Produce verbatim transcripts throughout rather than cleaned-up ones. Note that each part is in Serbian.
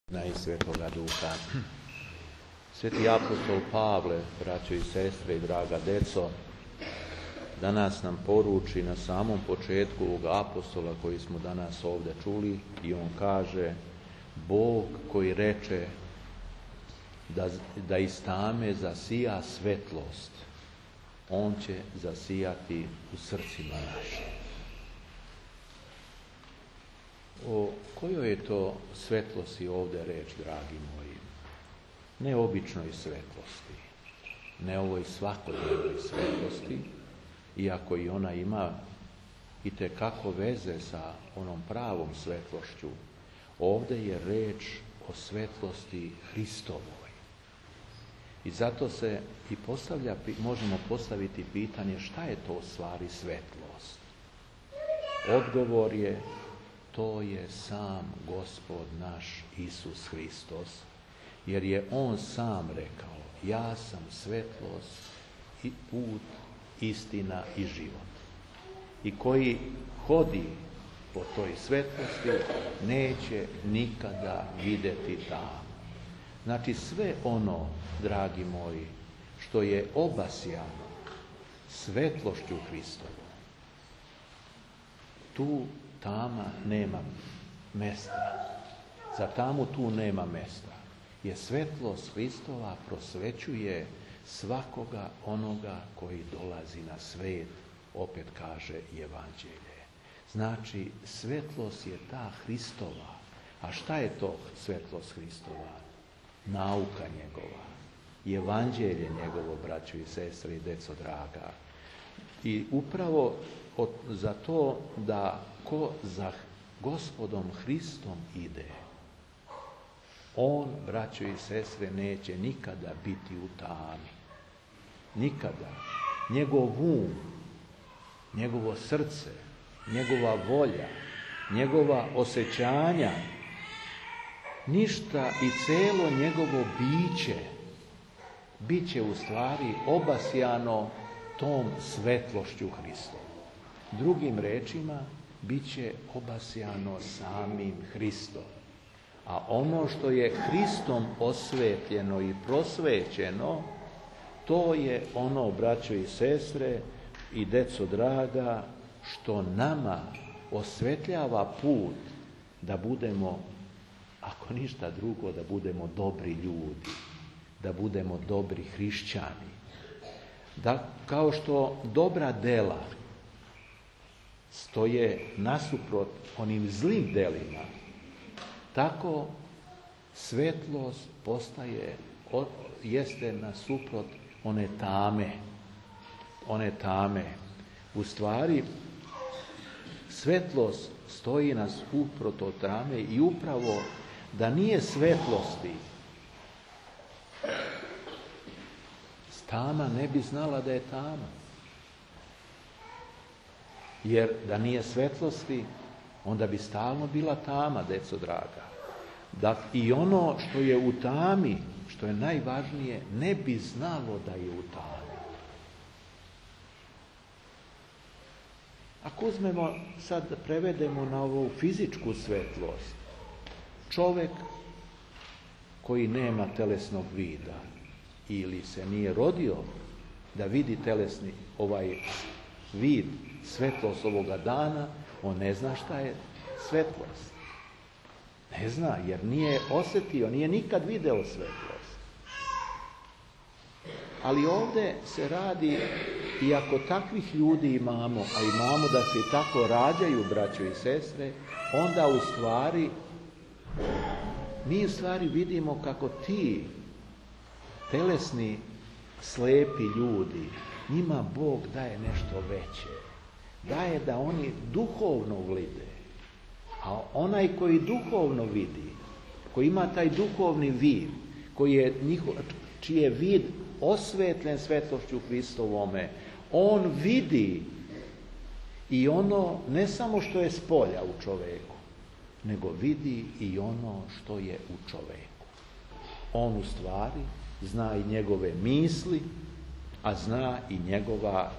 I Svetoga Duha. Sveti apostol Pavle, braćo i sestre i draga deco, danas nam poruči na samom početku ovog apostola koji smo danas ovdje čuli, i on kaže: Bog koji reče da, da iz tame zasija svetlost, on će zasijati u srcima našim. O kojoj je to svetlosti ovdje reč, dragi moji? Ne običnoj svetlosti, ne ovoj svakodnevnoj svetlosti, iako i ona ima itekako veze sa onom pravom svetlošću. Ovdje je reč o svetlosti Hristovoj. I zato se i postavlja, možemo postaviti pitanje šta je to u stvari svetlost. Odgovor je: to je sam Gospod naš Isus Hristos, jer je on sam rekao: ja sam svetlost i put, istina i život. I koji hodi po toj svetlosti neće nikada vidjeti tamu. Znači sve ono, dragi moji, što je obasjano svetlošću Hristovom, tu tama nema mesta. Za tamu tu nema mesta. Jer svetlost Hristova prosvećuje svakoga onoga koji dolazi na svet, opet kaže Evanđelje. Znači, svetlost je ta Hristova. A šta je to svetlost Hristova? Nauka njegova, Evanđelje njegovo, braćo i sestre i deco draga. I upravo od, za to da ko za Gospodom Hristom ide, on, braćo i sestre, neće nikada biti u tami. Nikada. Njegov um, njegovo srce, njegova volja, njegova osjećanja, ništa i celo njegovo biće bit će u stvari obasjano tom svetlošću Hristovom. Drugim rečima, bit će obasjano samim Hristom. A ono što je Hristom osvetljeno i prosvećeno, to je ono, braćo i sestre i deco draga, što nama osvetljava put da budemo, ako ništa drugo, da budemo dobri ljudi, da budemo dobri hrišćani. Da, kao što dobra dela stoje nasuprot onim zlim delima, tako svetlost postaje, jeste nasuprot one tame. One tame. U stvari, svetlost stoji nasuprot od tame i upravo da nije svetlosti, tama ne bi znala da je tama. Jer da nije svetlosti, onda bi stalno bila tama, deco draga. Da i ono što je u tami, što je najvažnije, ne bi znalo da je u tami. Ako uzmemo, sad prevedemo na ovu fizičku svetlost, čovjek koji nema telesnog vida ili se nije rodio da vidi telesni ovaj vid, svetlost ovoga dana, on ne zna šta je svetlost. Ne zna, jer nije osjetio, nije nikad video svetlost. Ali ovdje se radi, i ako takvih ljudi imamo, a imamo da se tako rađaju, braćo i sestre, onda u stvari, mi u stvari vidimo kako ti telesni, slepi ljudi, njima Bog daje nešto veće. Daje da oni duhovno vide. A onaj koji duhovno vidi, koji ima taj duhovni vid, koji je njihov, čiji je vid osvetljen svetlošću Hristovome, on vidi i ono ne samo što je spolja u čovjeku, nego vidi i ono što je u čovjeku. On u stvari zna i njegove misli, a zna i njegova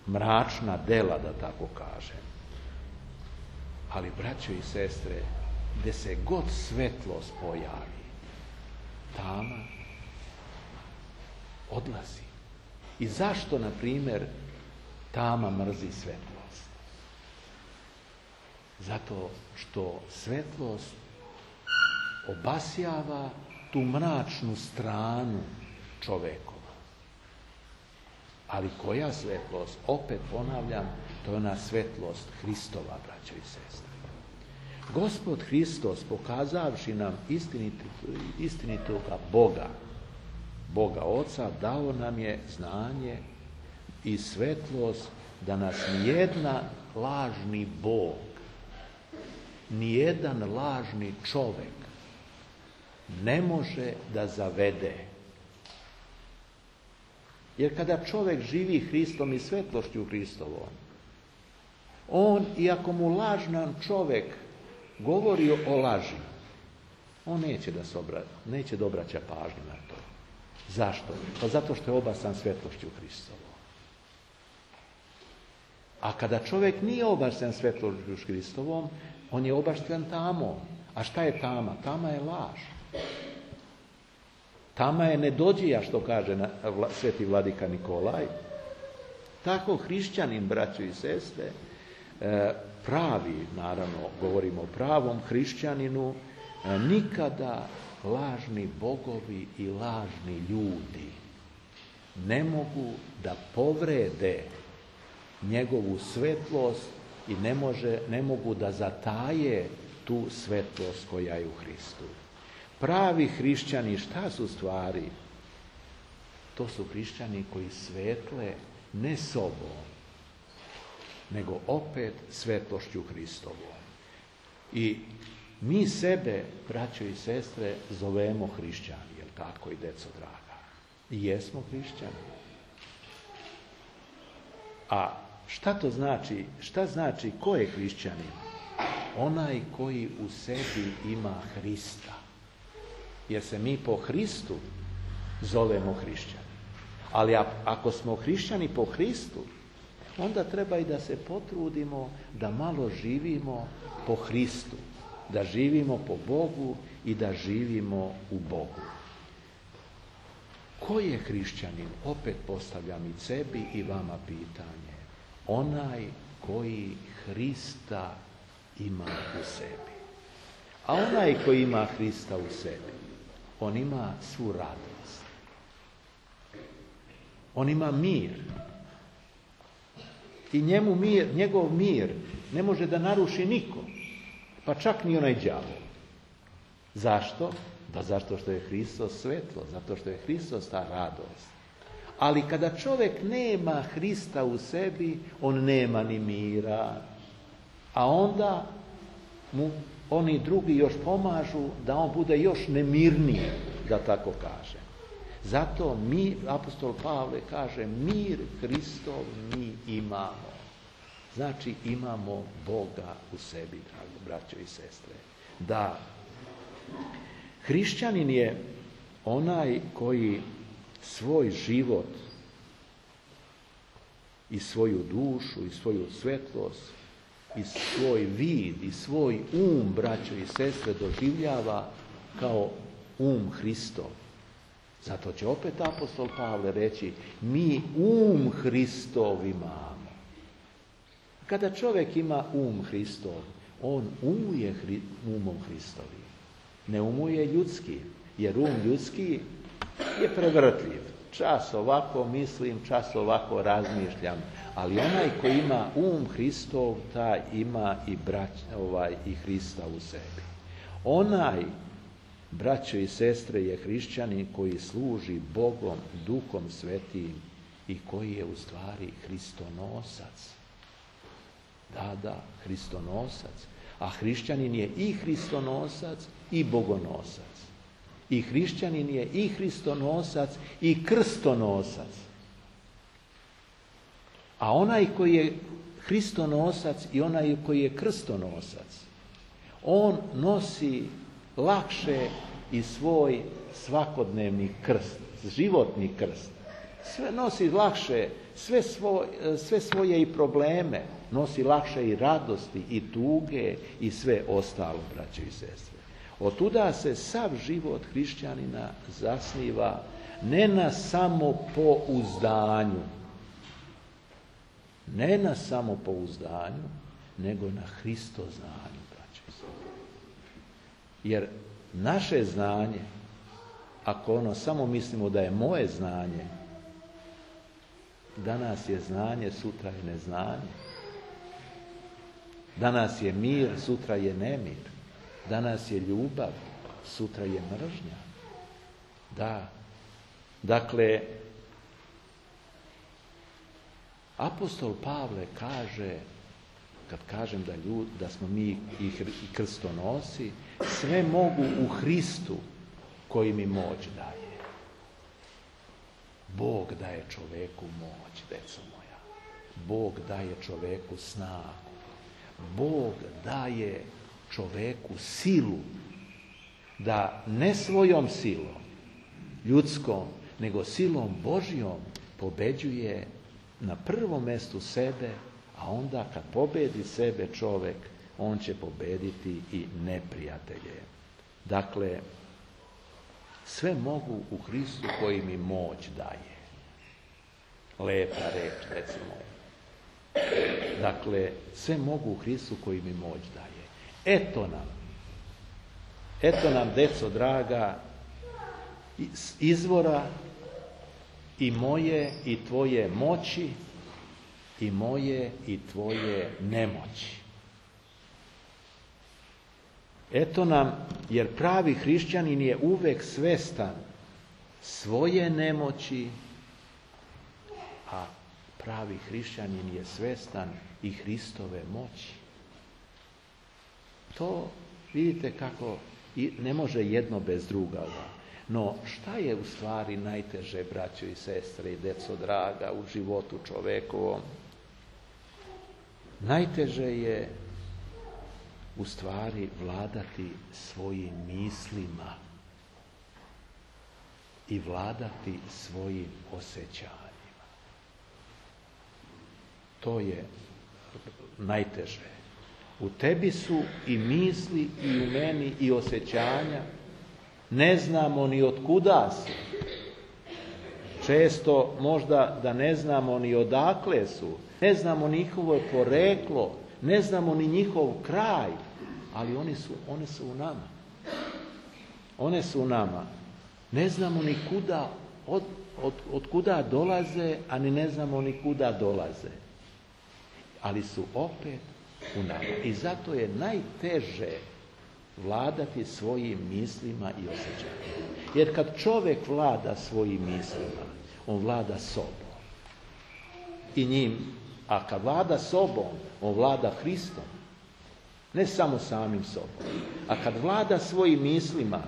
mračna dela, da tako kažem. Ali, braćo i sestre, gdje se god svetlost pojavi, tama odlazi. I zašto, na primjer, tama mrzi svetlost? Zato što svetlost obasjava tu mračnu stranu čovekova. Ali koja svetlost? Opet ponavljam, to je ona svetlost Hristova, braćo i sestre. Gospod Hristos, pokazavši nam istinitoga Boga, Boga Oca, dao nam je znanje i svetlost da nas nijedna lažni Bog, nijedan lažni čovek ne može da zavede. Jer kada čovjek živi Hristom i svetlošću Hristovom, on, iako mu lažnan čovjek govori o laži, on neće da se obra, neće da obraća pažnju na to. Zašto? Pa zato što je obasan svetlošću Hristovom. A kada čovjek nije obasan svetlošću Hristovom, on je obašten tamom. A šta je tama? Tama je laž. Tama je nedođija, što kaže sveti vladika Nikolaj. Tako hrišćanin, braćo i sestre, pravi, naravno, govorimo o pravom hrišćaninu, nikada lažni bogovi i lažni ljudi ne mogu da povrede njegovu svetlost i ne, može, ne mogu da zataje tu svetlost koja je u Hristu. Pravi hrišćani, šta su stvari? To su hrišćani koji svetle ne sobom, nego opet svetlošću Hristovom. I mi sebe, braćo i sestre, zovemo hrišćani, jel tako, i deco draga? I jesmo hrišćani. A šta to znači? Šta znači ko je hrišćanin? Onaj koji u sebi ima Hrista. Jer se mi po Hristu zovemo hrišćani. Ali ako smo hrišćani po Hristu, onda treba i da se potrudimo da malo živimo po Hristu. Da živimo po Bogu i da živimo u Bogu. Ko je hrišćanin? Opet postavljam i sebi i vama pitanje. Onaj koji Hrista ima u sebi. A onaj koji ima Hrista u sebi, on ima svu radost. On ima mir. I njemu mir, njegov mir ne može da naruši niko. Pa čak ni onaj đavo. Zašto? Da zato što je Hristos svetlo, zato što je Hristos ta radost. Ali kada čovjek nema Hrista u sebi, on nema ni mira. A onda mu oni drugi još pomažu da on bude još nemirniji, da tako kaže. Zato mi, apostol Pavle kaže, mir Hristov mi imamo. Znači imamo Boga u sebi, drago braćo i sestre. Da, hrišćanin je onaj koji svoj život i svoju dušu i svoju svetlost i svoj vid i svoj um, braćo i sestre, doživljava kao um Hristov. Zato će opet apostol Pavle reći, mi um Hristov imamo. Kada čovjek ima um Hristov, on umuje hri, umom Hristovim. Ne umuje ljudski, jer um ljudski je prevrtljiv. Čas ovako mislim, čas ovako razmišljam, ali onaj koji ima um Hristov, taj ima i, brać, ovaj, i Hrista u sebi. Onaj, braćo i sestre, je hrišćanin koji služi Bogom, Duhom Svetim i koji je u stvari Hristonosac. Da, da, Hristonosac. A hrišćanin je i Hristonosac i Bogonosac. I hrišćanin je i Hristonosac i krstonosac. A onaj koji je Hristonosac i onaj koji je krstonosac, on nosi lakše i svoj svakodnevni krst, životni krst. Sve nosi lakše, sve, svoj, sve svoje i probleme nosi lakše i radosti, i tuge, i sve ostalo, braće i sestre. Otuda se sav život hrišćanina zasniva ne na samopouzdanju, ne na samopouzdanju, nego na Hristoznanju, braće i sestre. Jer naše znanje, ako ono samo mislimo da je moje znanje, danas je znanje, sutra je neznanje. Danas je mir, sutra je nemir. Danas je ljubav, sutra je mržnja. Da. Dakle, apostol Pavle kaže, kad kažem da, ljud, da smo mi i krstonosi, sve mogu u Hristu koji mi moć daje. Bog daje čoveku moć, deco moja. Bog daje čoveku snagu. Bog daje čoveku silu da ne svojom silom, ljudskom, nego silom Božjom pobeđuje na prvom mjestu sebe, a onda kad pobedi sebe čovek, on će pobediti i neprijatelje. Dakle, sve mogu u Hristu koji mi moć daje. Lepa reč, recimo. Dakle, sve mogu u Hristu koji mi moć daje. Eto nam, eto nam, deco draga, izvora i moje i tvoje moći, i moje i tvoje nemoći. Eto nam, jer pravi hrišćanin je uvek svestan svoje nemoći, a pravi hrišćanin je svestan i Hristove moći. To vidite kako ne može jedno bez drugoga. No šta je u stvari najteže, braćo i sestre i deco draga, u životu čovekovom? Najteže je u stvari vladati svojim mislima i vladati svojim osjećanjima. To je najteže. U tebi su i misli i u meni i osjećanja. Ne znamo ni od kuda su. Često možda da ne znamo ni odakle su. Ne znamo njihovo poreklo. Ne znamo ni njihov kraj. Ali oni su, one su u nama. One su u nama. Ne znamo ni kuda, od, od, od kuda dolaze, a ni ne znamo ni kuda dolaze. Ali su opet u nama. I zato je najteže vladati svojim mislima i osjećanjima. Jer kad čovjek vlada svojim mislima, on vlada sobom. I njim, a kad vlada sobom, on vlada Hristom. Ne samo samim sobom. A kad vlada svojim mislima,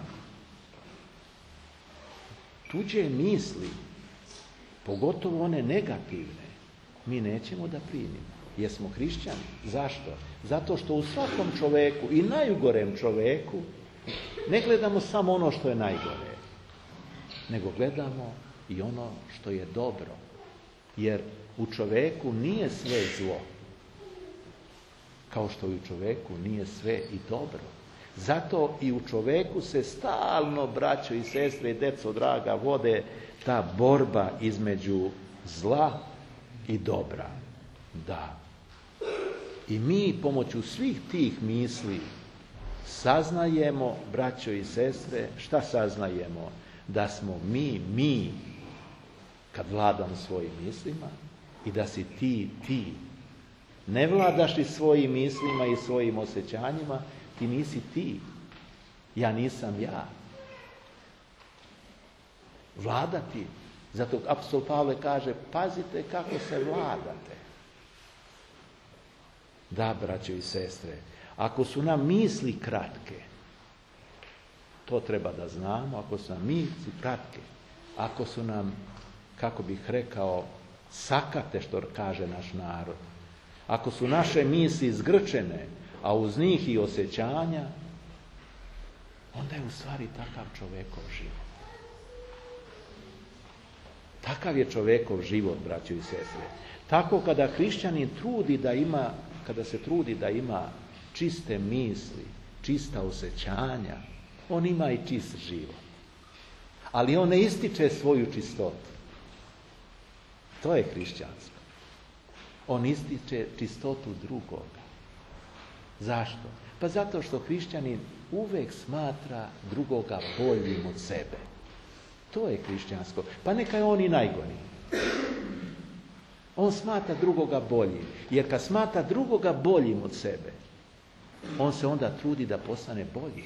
tuđe misli, pogotovo one negativne, mi nećemo da primimo. Jesmo hrišćani. Zašto? Zato što u svakom čoveku i najgorem čoveku ne gledamo samo ono što je najgore, nego gledamo i ono što je dobro. Jer u čoveku nije sve zlo, kao što i u čoveku nije sve i dobro. Zato i u čoveku se stalno, braćo i sestre i deco draga, vode ta borba između zla i dobra. Da. I mi pomoću svih tih misli saznajemo, braćo i sestre, šta saznajemo? Da smo mi, mi, kad vladamo svojim mislima, i da si ti, ti. Ne vladaš li svojim mislima i svojim osjećanjima, ti nisi ti. Ja nisam ja. Vladati. Zato apostol Pavle kaže, pazite kako se vladate. Da, braćo i sestre, ako su nam misli kratke, to treba da znamo, ako su nam misli kratke, ako su nam, kako bih rekao, sakate, što kaže naš narod, ako su naše misli zgrčene, a uz njih i osjećanja, onda je u stvari takav čovekov život. Takav je čovekov život, braćo i sestre. Tako kada hrišćanin trudi da ima, kada se trudi da ima čiste misli, čista osjećanja, on ima i čist život. Ali on ne ističe svoju čistotu. To je hrišćanstvo. On ističe čistotu drugoga. Zašto? Pa zato što hrišćanin uvek smatra drugoga boljim od sebe. To je hrišćansko. Pa neka je on i najgori. On smatra drugoga boljim. Jer kad smatra drugoga boljim od sebe, on se onda trudi da postane bolji.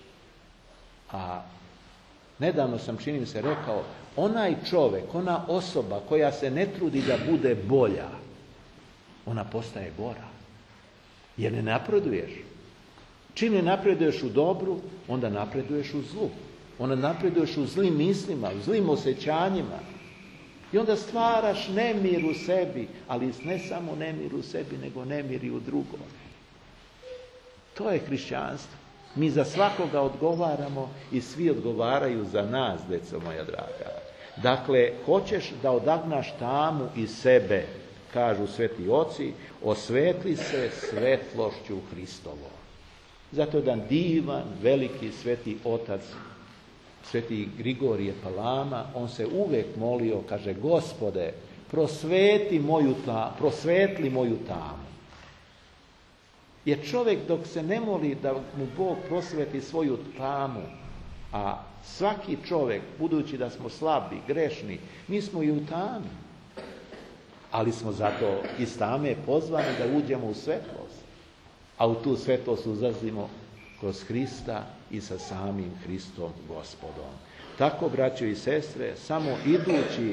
A nedavno sam, čini mi se, rekao, onaj čovjek, ona osoba koja se ne trudi da bude bolja, ona postaje gora. Jer ne napreduješ. Čim ne napreduješ u dobru, onda napreduješ u zlu. Onda napreduješ u zlim mislima, u zlim osjećanjima. I onda stvaraš nemir u sebi, ali ne samo nemir u sebi, nego nemir i u drugom. To je hrišćanstvo. Mi za svakoga odgovaramo i svi odgovaraju za nas, deco moja draga. Dakle, hoćeš da odagnaš tamu iz sebe, kažu sveti oci, osvetli se svetlošću Hristovom. Zato jedan divan, veliki sveti otac, sveti Grigorije Palama, on se uvijek molio, kaže, Gospode, prosveti moju ta, prosvetli moju tamu. Jer čovjek dok se ne moli da mu Bog prosveti svoju tamu, a svaki čovjek, budući da smo slabi, grešni, mi smo i u tami. Ali smo zato iz tame pozvani da uđemo u svetlost. A u tu svetlost uzlazimo kroz Hrista i sa samim Hristom Gospodom. Tako, braćo i sestre, samo idući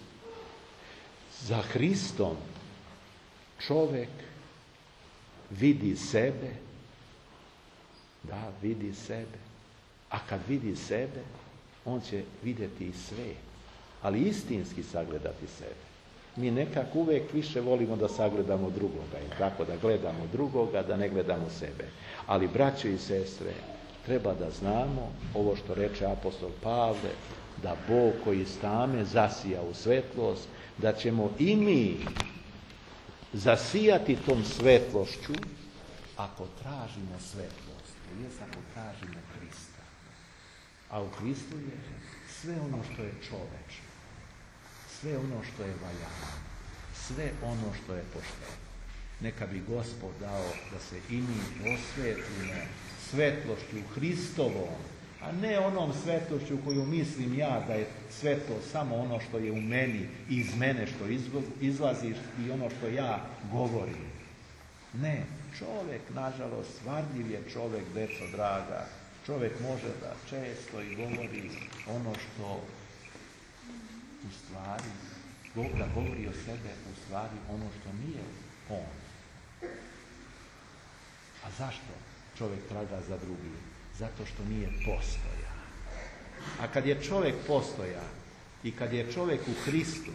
za Hristom čovjek vidi sebe, da, vidi sebe. A kad vidi sebe, on će vidjeti i svijet, ali istinski sagledati sebe. Mi nekako uvijek više volimo da sagledamo drugoga i tako da gledamo drugoga, da ne gledamo sebe. Ali, braćo i sestre, treba da znamo ovo što reče apostol Pavle, da Bog koji iz tame zasija u svetlost, da ćemo i mi zasijati tom svetlošću ako tražimo svetlost, to jest ako tražimo Hrista. A u Hristu je sve ono što je čovečno, sve ono što je valjano, sve ono što je pošteno. Neka bi Gospod dao da se i mi osvetlimo svetlošću Hristovom, a ne onom svetlošću koju mislim ja da je svetlo samo ono što je u meni i iz mene što izlazi i ono što ja govorim. Ne, čovjek, nažalost, varljiv je čovjek, deco draga. Čovjek može da često i govori ono što u stvari, da govori o sebe u stvari ono što nije on. A zašto čovjek traga za drugim? Zato što nije postojan. A kad je čovjek postojan i kad je čovjek u Hristu,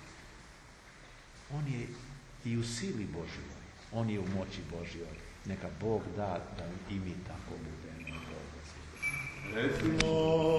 on je i u sili Božjoj, on je u moći Božjoj. Neka Bog da da i mi tako budemo. Recimo